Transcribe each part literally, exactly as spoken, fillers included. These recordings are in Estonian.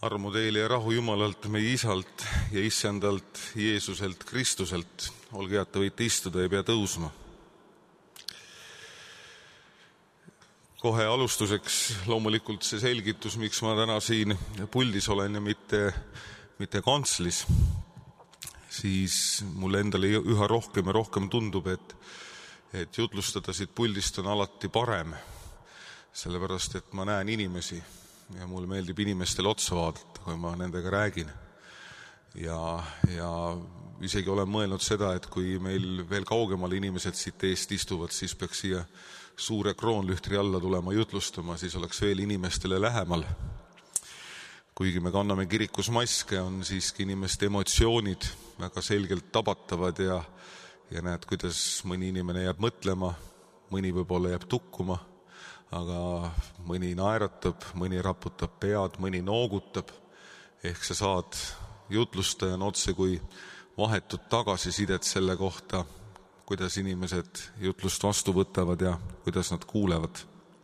Armu teile ja rahu Jumalalt, meie Isalt ja Issandalt, Jeesuselt, Kristuselt. Olge head, te võite istuda ja pea tõusma. Kohe alustuseks loomulikult see selgitus, miks ma täna siin puldis olen ja mitte, mitte kantslis. Siis mulle endale üha rohkem ja rohkem tundub, et, et jutlustada siit puldist on alati parem, sellepärast et ma näen inimesi. Ja mulle meeldib inimestele otsa vaadata, kui ma nendega räägin. Ja, ja isegi olen mõelnud seda, et kui meil veel kaugemal inimesed siit eest istuvad, siis peaks siia suure kroonlühtri alla tulema jutlustama, siis oleks veel inimestele lähemal. Kuigi me kanname kirikus maske, on siiski inimeste emotsioonid väga selgelt tabatavad ja, ja näed, kuidas mõni inimene jääb mõtlema, mõni võib-olla jääb tukkuma, aga mõni naeratab, mõni raputab pead, mõni noogutab, ehk sa saad jutlustajana otse kui vahetut tagasisidet selle kohta, kuidas inimesed jutlust vastu võtavad ja kuidas nad kuulevad.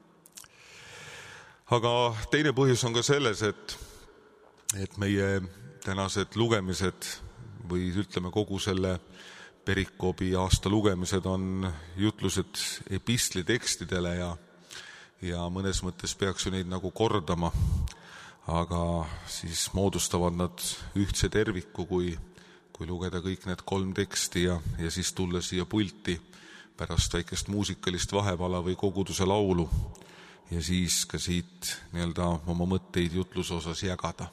Aga teine põhjus on ka selles, et, et meie tänased lugemised või ütleme kogu selle perikoobi aasta lugemised on jutlused epistli tekstidele ja ja mõnes mõttes peaks ju neid nagu kordama, aga siis moodustavad nad ühtse terviku, kui, kui lugeda kõik need kolm teksti ja, ja siis tulla siia pulti pärast väikest muusikalist vahepala või koguduse laulu ja siis ka siit nii-öelda oma mõtteid jutluse osas jagada.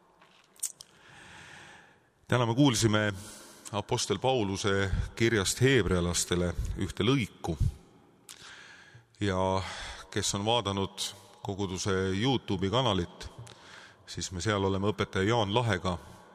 Täna me kuulsime apostel Pauluse kirjast heebrealastele ühte lõiku ja kes on vaadanud koguduse YouTube'i kanalit, siis me seal oleme õpetaja Jaan Lahega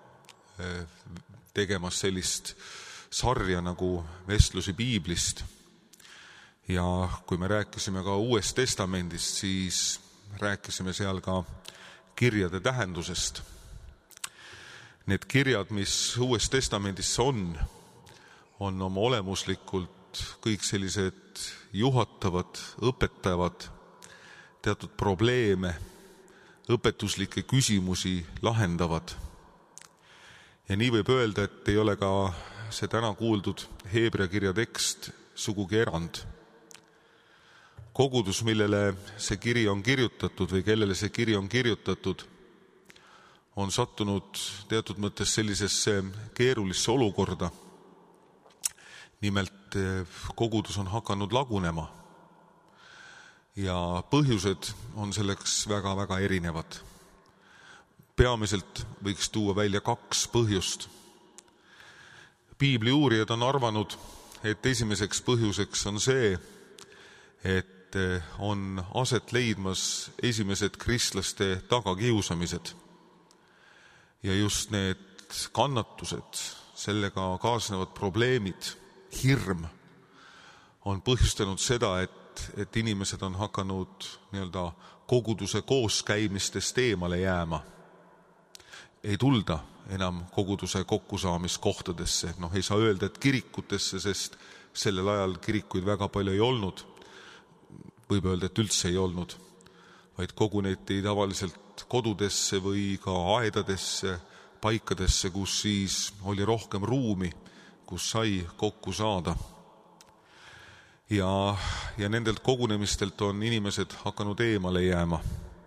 tegemas sellist sarja nagu vestlusi piiblist. Ja kui me rääkisime ka Uuest Testamendist, siis rääkisime seal ka kirjade tähendusest. Need kirjad, mis Uues Testamendis on, on oma olemuslikult kõik sellised juhatavad, õpetavad teatud probleeme, õpetuslikke küsimusi lahendavad. Ja nii võib öelda, et ei ole ka see täna kuuldud Heebrea kirja tekst sugugi erand. Kogudus, millele see kiri on kirjutatud või kellele see kiri on kirjutatud, on sattunud teatud mõttes sellisesse keerulisse olukorda. Nimelt kogudus on hakanud lagunema ja põhjused on selleks väga-väga erinevad. Peamiselt võiks tuua välja kaks põhjust. Piibli uurijad on arvanud, et esimeseks põhjuseks on see, et on aset leidmas esimesed kristlaste tagakiusamised. Ja just need kannatused, sellega kaasnevad probleemid, hirm on põhjustanud seda, et, et inimesed on hakanud nii-öelda koguduse kooskäimistest eemale jääma. Ei tulda enam koguduse kokkusaamiskohtadesse. Noh, ei saa öelda, et kirikutesse, sest sellel ajal kirikuid väga palju ei olnud. Võib öelda, et üldse ei olnud, vaid koguneti tavaliselt kodudesse või ka aedadesse, paikadesse, kus siis oli rohkem ruumi, kus sai kokku saada. Ja, ja nendelt kogunemistelt on inimesed hakanud eemale jääma.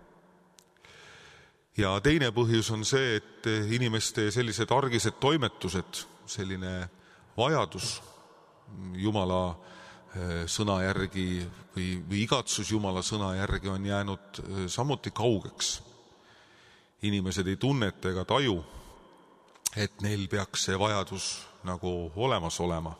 Ja teine põhjus on see, et inimeste sellised argised toimetused, selline vajadus Jumala sõna järgi või, või igatsus Jumala sõna järgi on jäänud samuti kaugeks. Inimesed ei tunneta ega taju, et neil peaks see vajadus nagu olemas olema.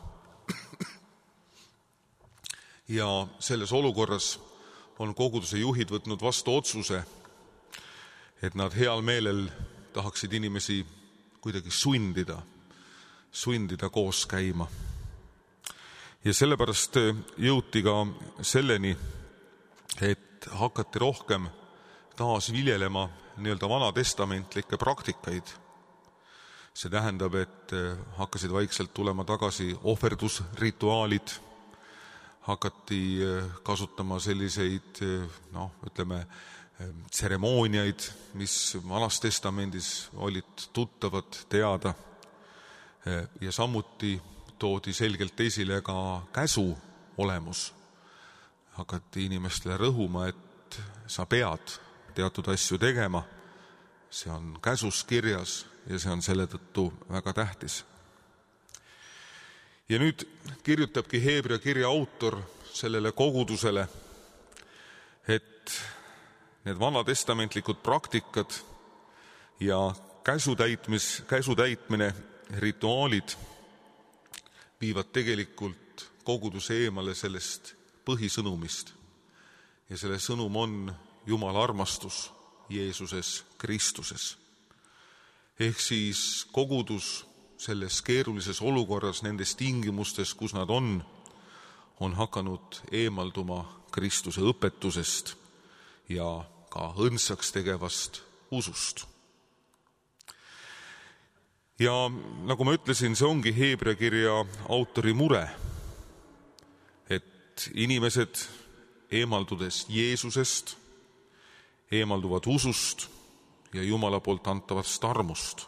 Ja selles olukorras on koguduse juhid võtnud vastu otsuse, et nad heal meelel tahaksid inimesi kuidagi sundida, sundida koos käima. Ja sellepärast jõuti ka selleni, et hakati rohkem taas viljelema nii-öelda vanatestamentlikke praktikaid. See tähendab, et hakkasid vaikselt tulema tagasi ohverdusrituaalid, hakati kasutama selliseid, noh, ütleme, tseremooniaid, mis Vanas Testamendis olid tuttavad teada. Ja samuti toodi selgelt esile ka käsu olemus. Hakati inimestele rõhuma, et sa pead teatud asju tegema. See on käsus kirjas ja see on selle tõttu väga tähtis. Ja nüüd kirjutabki Heebrea kirja autor sellele kogudusele, et need vanatestamentlikud praktikad ja käsu, täitmis, käsu täitmine, rituaalid viivad tegelikult koguduse eemale sellest põhisõnumist. Ja selle sõnum on Jumala armastus Jeesuses Kristuses. Ehk siis kogudus selles keerulises olukorras, nendes tingimustes, kus nad on, on hakanud eemalduma Kristuse õpetusest ja ka õndsaks tegevast usust. Ja nagu ma ütlesin, see ongi Heebrea kirja autori mure, et inimesed eemaldudes Jeesusest eemalduvad usust ja Jumala poolt antavast armust.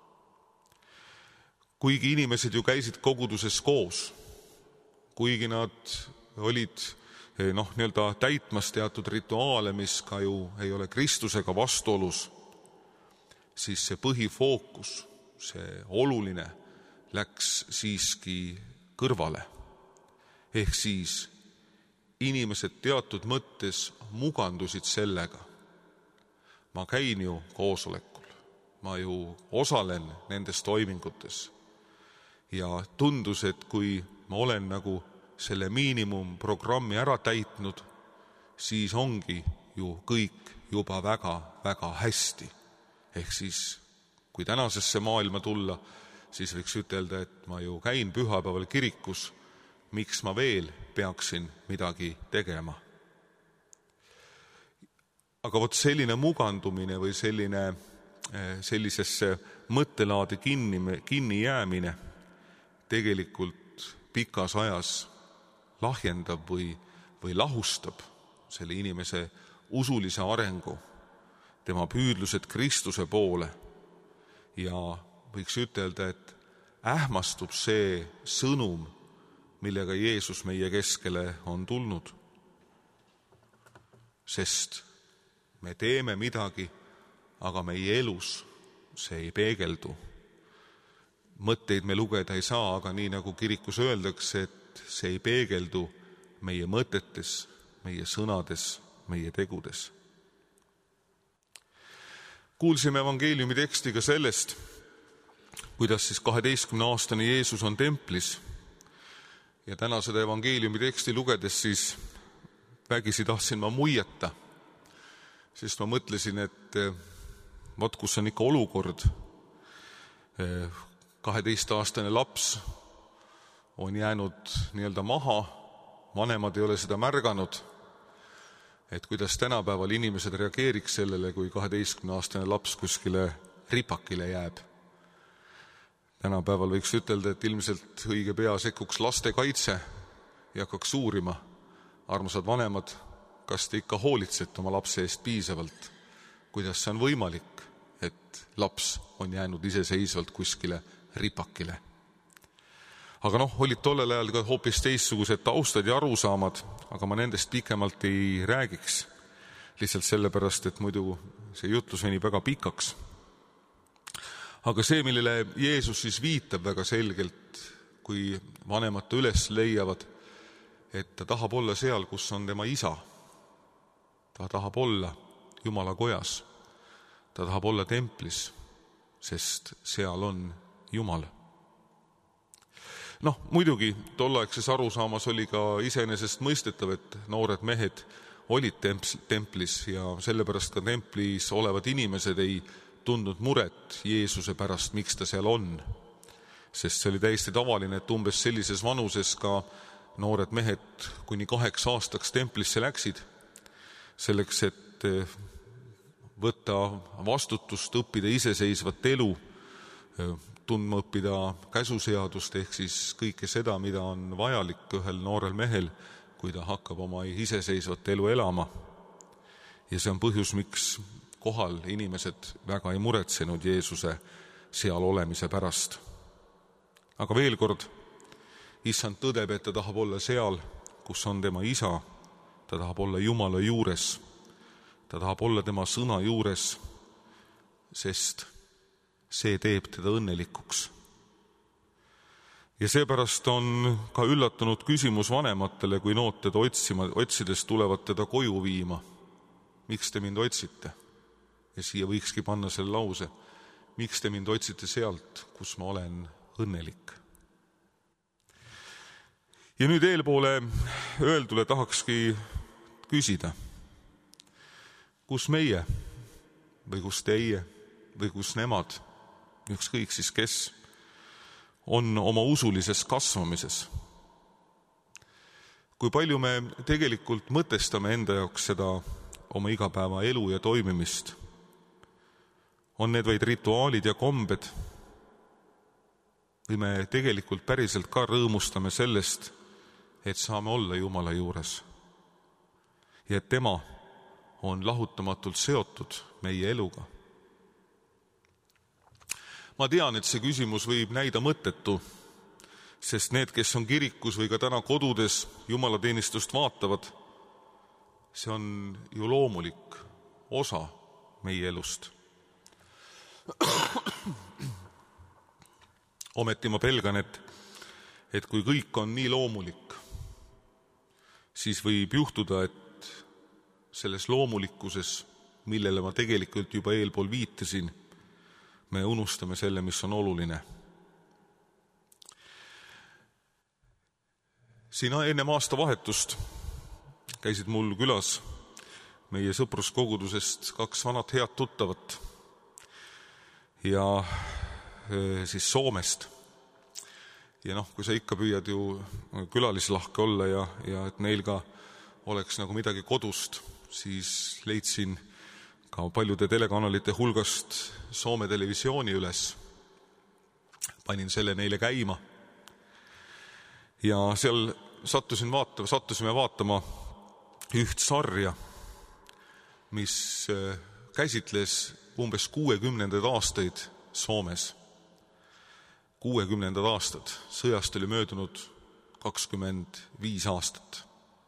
Kuigi inimesed ju käisid koguduses koos, kuigi nad olid noh, nii-öelda täitmas teatud rituaale, mis ka ju ei ole Kristusega vastuolus, siis see põhifookus, see oluline läks siiski kõrvale. Ehk siis inimesed teatud mõttes mugandusid sellega. Ma käin ju koosolekul, ma ju osalen nendes toimingutes ja tundus, et kui ma olen nagu selle miinimumprogrammi ära täitnud, siis ongi ju kõik juba väga-väga hästi. Ehk siis, kui tänasesse maailma tulla, siis võiks ütelda, et ma ju käin pühapäeval kirikus, miks ma veel peaksin midagi tegema. Aga vot selline mugandumine või selline, sellisesse mõttelaadi kinni, kinni jäämine tegelikult pikas ajas lahjendab või, või lahustab selle inimese usulise arengu, tema püüdlused Kristuse poole ja võiks ütelda, et ähmastub see sõnum, millega Jeesus meie keskele on tulnud. Sest me teeme midagi, aga meie elus see ei peegeldu. Mõtteid me lugeda ei saa, aga nii nagu kirikus öeldakse, et see ei peegeldu meie mõtetes, meie sõnades, meie tegudes. Kuulsime evangeeliumi teksti ka sellest, kuidas siis kaheteistkümne aastane Jeesus on templis. Ja täna seda evangeeliumi teksti lugedes siis vägisi tahtsin ma muieta, sest ma mõtlesin, et vot kus on ikka olukord. kaheteist-aastane laps on jäänud nii-öelda maha, vanemad ei ole seda märganud, et kuidas tänapäeval inimesed reageeriks sellele, kui kaheteistkümne-aastane laps kuskile ripakile jääb. Tänapäeval võiks ütelda, et ilmselt õige pea sekkuks lastekaitse ja hakkaks uurima. Armsad vanemad, kas te ikka hoolitsete oma lapse eest piisavalt? Kuidas see on võimalik, et laps on jäänud iseseisvalt kuskile ripakile? Aga noh, olid tollel ajal ka hoopis teistsugused taustad ja arusaamad, aga ma nendest pikemalt ei räägiks. Lihtsalt sellepärast, et muidu see jutlus venib väga pikaks. Aga see, millele Jeesus siis viitab väga selgelt, kui vanemad ta üles leiavad, et ta tahab olla seal, kus on tema isa. Ta tahab olla Jumala kojas. Ta tahab olla templis, sest seal on Jumal. Noh, muidugi tolleaegses arusaamas oli ka iseenesest mõistetav, et noored mehed olid templis ja sellepärast ka templis olevad inimesed ei tundnud muret Jeesuse pärast, miks ta seal on. Sest see oli täiesti tavaline, et umbes sellises vanuses ka noored mehed kuni kaheks aastaks templisse läksid, selleks, et võtta vastutust, õppida iseseisvat elu, tundma õppida käsuseadust ehk siis kõike seda, mida on vajalik ühel noorel mehel, kui ta hakkab oma iseseisvat elu elama. Ja see on põhjus, miks kohal inimesed väga ei muretsenud Jeesuse seal olemise pärast. Aga veel kord, Issand tõdeb, et ta tahab olla seal, kus on tema isa, ta tahab olla Jumala juures, ta tahab olla tema sõna juures, sest see teeb teda õnnelikuks. Ja seepärast on ka üllatunud küsimus vanematele, kui nood teda otsima, otsides tulevad teda koju viima. Miks te mind otsite? Ja siia võikski panna selle lause. Miks te mind otsite sealt, kus ma olen õnnelik? Ja nüüd eelpoole öeldule tahakski küsida, kus meie või kus teie või kus nemad, ükskõik siis kes, on oma usulises kasvamises. Kui palju me tegelikult mõtestame enda jaoks seda oma igapäeva elu ja toimimist? On need vaid rituaalid ja kombed? Või me tegelikult päriselt ka rõõmustame sellest, et saame olla Jumala juures ja et tema on lahutamatult seotud meie eluga? Ma tean, et see küsimus võib näida mõttetu, sest need, kes on kirikus või ka täna kodudes jumalateenistust vaatavad, see on ju loomulik osa meie elust. Ometi ma pelgan, et, et kui kõik on nii loomulik, siis võib juhtuda, et selles loomulikkuses, millele ma tegelikult juba eelpool viitasin, me unustame selle, mis on oluline. Siin enne aasta vahetust käisid mul külas meie sõpruskogudusest kaks vanat head tuttavat ja siis Soomest. Ja noh, kui sa ikka püüad ju külalislahke olla ja, ja et neil ka oleks nagu midagi kodust, siis leidsin ka paljude telekanalite hulgast Soome televisiooni üles. Panin selle neile käima. Ja seal sattusin vaatama, sattusime vaatama üht sarja, mis käsitles umbes kuuekümnendaid aastaid Soomes. kuuekümnendad aastad. Sõjast oli möödunud kakskümmend viis aastat.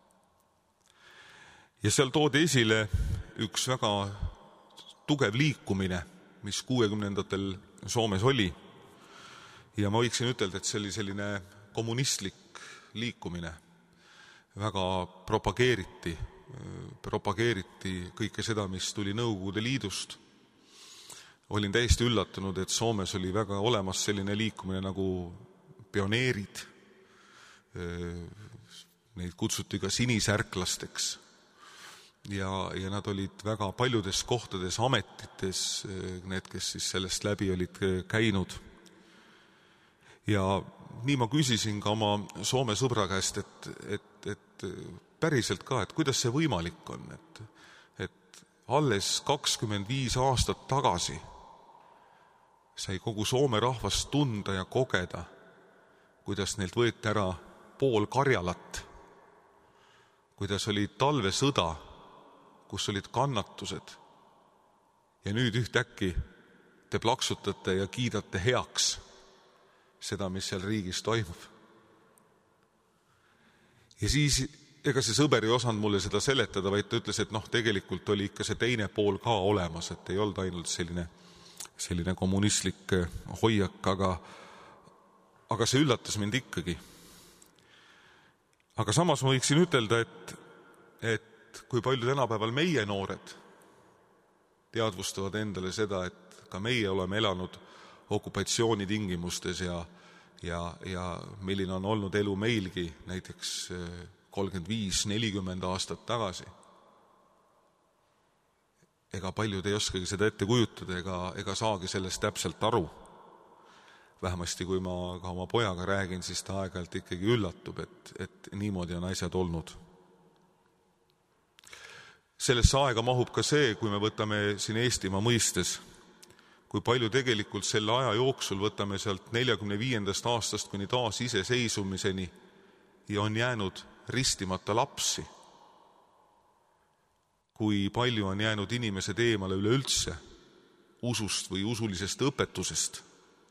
Ja seal toodi esile üks väga tugev liikumine, mis kuuekümnendatel Soomes oli. Ja ma võiksin ütelda, et see oli selline kommunistlik liikumine. Väga propageeriti, propageeriti kõike seda, mis tuli Nõukogude Liidust. Olin täiesti üllatunud, et Soomes oli väga olemas selline liikumine nagu pioneerid. Neid kutsuti ka sinisärklasteks. Ja, ja nad olid väga paljudes kohtades ametites, need, kes siis sellest läbi olid käinud. Ja nii ma küsisin ka oma Soome sõbra käest, et, et, et päriselt ka, et kuidas see võimalik on, et, et alles kakskümmend viis aastat tagasi sai kogu Soome rahvast tunda ja kogeda, kuidas neilt võeti ära pool Karjalat, kuidas oli talvesõda, kus olid kannatused. Ja nüüd ühtäkki te plaksutate ja kiidate heaks seda, mis seal riigis toimub. Ja siis, ega see sõber ei osanud mulle seda seletada, vaid ta ütles, et noh, tegelikult oli ikka see teine pool ka olemas, et ei olnud ainult selline, selline kommunistlik hoiak, aga, aga see üllatas mind ikkagi. Aga samas ma võiksin ütelda, et, et kui palju tänapäeval meie noored teadvustavad endale seda, et ka meie oleme elanud okupatsiooni tingimustes ja, ja, ja milline on olnud elu meilgi näiteks kolmkümmend viis nelikümmend aastat tagasi. Ega paljud ei oskagi seda ette kujutada ega, ega saagi sellest täpselt aru. Vähemasti kui ma ka oma pojaga räägin, siis ta aeg-ajalt ikkagi üllatub, et, et niimoodi on asjad olnud. Sellesse aega mahub ka see, kui me võtame siin Eestimaa mõistes, kui palju tegelikult selle aja jooksul võtame sealt neljakümne viiendast aastast kuni taas iseseisvumiseni ja on jäänud ristimata lapsi. kui palju on jäänud inimesed eemale üleüldse usust või usulisest õpetusest.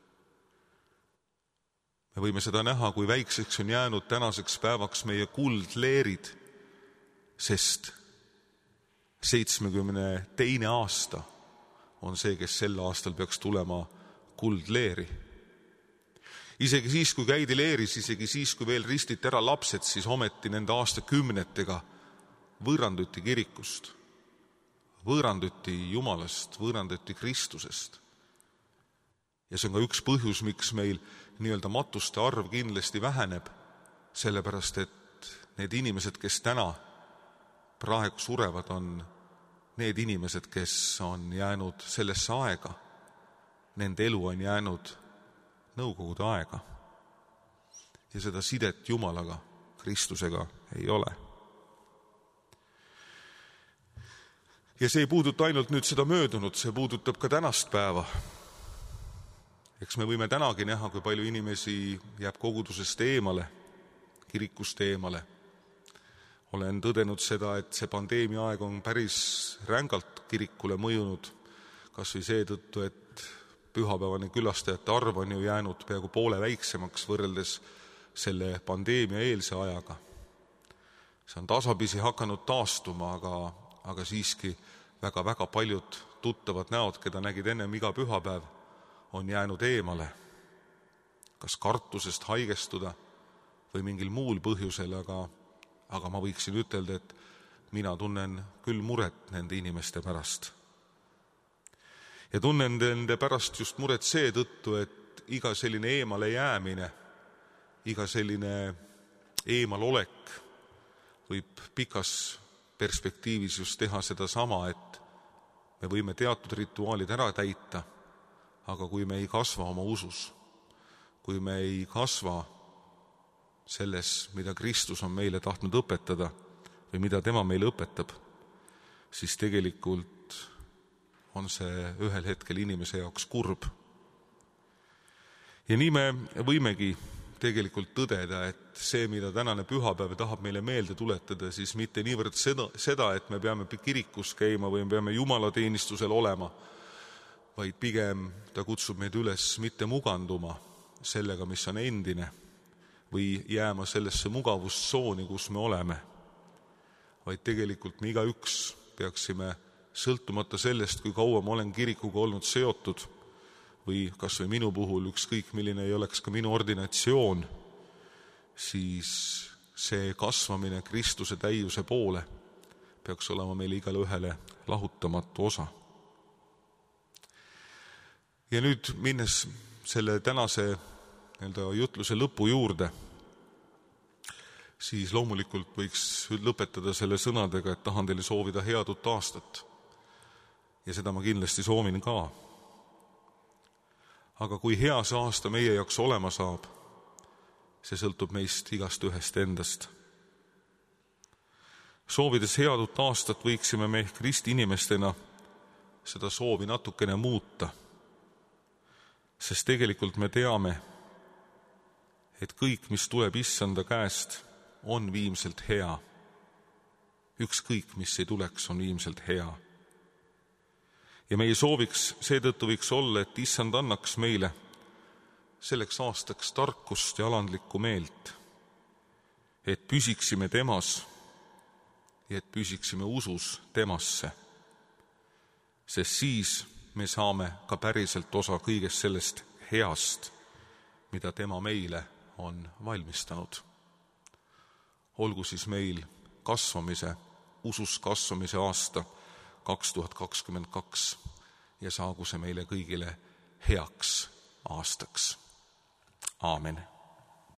Me võime seda näha, kui väikseks on jäänud tänaseks päevaks meie kuldleerid, sest seitsmekümne teine aasta on see, kes sel aastal peaks tulema kuldleeri. Isegi siis, kui käidi leeris, isegi siis, kui veel ristiti ära lapsed, siis ometi nende aastakümnetega võõranduti kirikust, võõranduti Jumalast, võõranduti Kristusest. Ja see on ka üks põhjus, miks meil nii-öelda matuste arv kindlasti väheneb, sellepärast et need inimesed, kes täna praegu surevad, on need inimesed, kes on jäänud sellesse aega. Nende elu on jäänud nõukogude aega. Ja seda sidet Jumalaga, Kristusega ei ole. Ja see ei puuduta ainult nüüd seda möödunud, see puudutab ka tänast päeva. Eks me võime tänagi näha, kui palju inimesi jääb kogudusest eemale, kirikust eemale. Olen tõdenud seda, et see pandeemia aeg on päris rängalt kirikule mõjunud, kas või seetõttu, et pühapäevane külastajate arv on ju jäänud peaaegu poole väiksemaks võrreldes selle pandeemia eelse ajaga. See on tasapisi hakanud taastuma, aga, aga siiski väga-väga paljud tuttavad näod, keda nägid ennem iga pühapäev, on jäänud eemale. Kas kartusest haigestuda või mingil muul põhjusel, aga, aga ma võiksin ütelda, et mina tunnen küll muret nende inimeste pärast. Ja tunnen nende pärast just muret seetõttu, et iga selline eemale jäämine, iga selline eemalolek võib pikas perspektiivis just teha seda sama, et me võime teatud rituaalid ära täita, aga kui me ei kasva oma usus, kui me ei kasva selles, mida Kristus on meile tahtnud õpetada või mida tema meile õpetab, siis tegelikult on see ühel hetkel inimese jaoks kurb. Ja nii me võimegi tegelikult tõdeda, et see, mida tänane pühapäev tahab meile meelde tuletada, siis mitte niivõrd seda, seda, et me peame kirikus käima või me peame jumalateenistusel olema, vaid pigem ta kutsub meid üles mitte muganduma sellega, mis on endine, või jääma sellesse mugavustsooni, kus me oleme, vaid tegelikult me igaüks peaksime sõltumata sellest, kui kaua ma olen kirikuga olnud seotud või kas või minu puhul ükskõik milline ei oleks ka minu ordinatsioon, siis see kasvamine Kristuse täiuse poole peaks olema meile igale ühele lahutamatu osa. Ja nüüd minnes selle tänase nii-öelda jutluse lõpu juurde, siis loomulikult võiks lõpetada selle sõnadega, et tahan teile soovida head uut aastat. Ja seda ma kindlasti soovin ka. Aga kui hea see aasta meie jaoks olema saab, see sõltub meist igast ühest endast. Soovides head uut aastat võiksime me ehk Kristi inimestena seda soovi natukene muuta, sest tegelikult me teame, et kõik, mis tuleb issanda käest, on viimselt hea. Ükskõik, mis ei tuleks, on viimselt hea. Ja meie sooviks seetõttu võiks olla, et issand annaks meile selleks aastaks tarkust ja alandlikku meelt, et püsiksime temas ja et püsiksime usus temasse, sest siis me saame ka päriselt osa kõigest sellest heast, mida tema meile on valmistanud. Olgu siis meil kasvamise, usus kasvamise aasta kaks tuhat kakskümmend kaks ja saagu see meile kõigile heaks aastaks. Aamen.